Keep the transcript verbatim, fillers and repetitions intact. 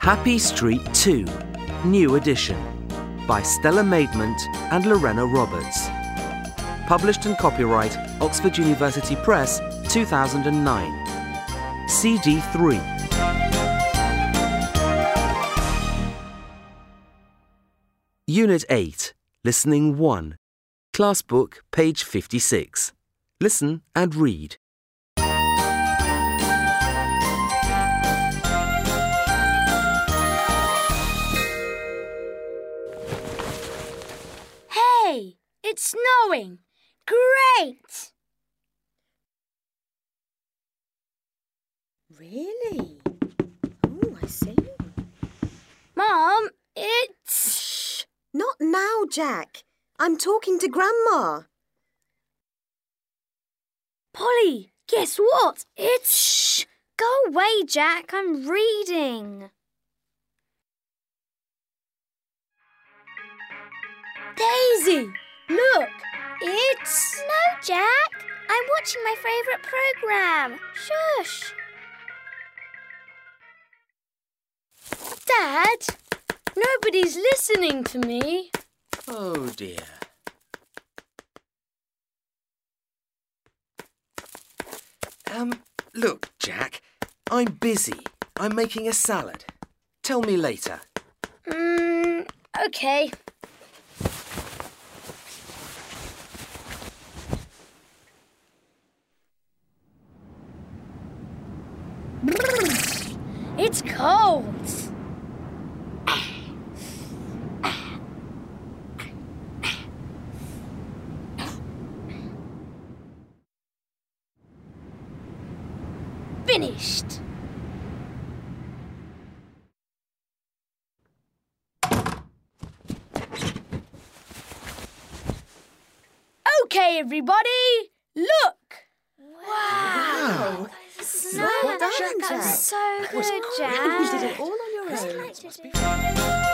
Happy Street two, New Edition by Stella Maidment and Lorena Roberts. Published and copyright Oxford University Press, two thousand nine. C D three. Unit eight, Listening one. Class Book, page fifty-six. Listen and read. Hey, it's snowing. Great! Really? Oh, I see. Mum, it's... Shh! Not now, Jack. I'm talking to Grandma. Polly, guess what? It's... Shh! Go away, Jack. I'm reading. Daisy, look. It's... No, Jack. I'm watching my favourite programme. Shush. Dad, nobody's listening to me. Oh dear. Um, look, Jack, I'm busy. I'm making a salad. Tell me later. Mm, okay. It's cold. Finished. Okay, everybody, look. Wow. No, Well done, that Jack. was so good, You Jack. did it all on your I'd own. like to do-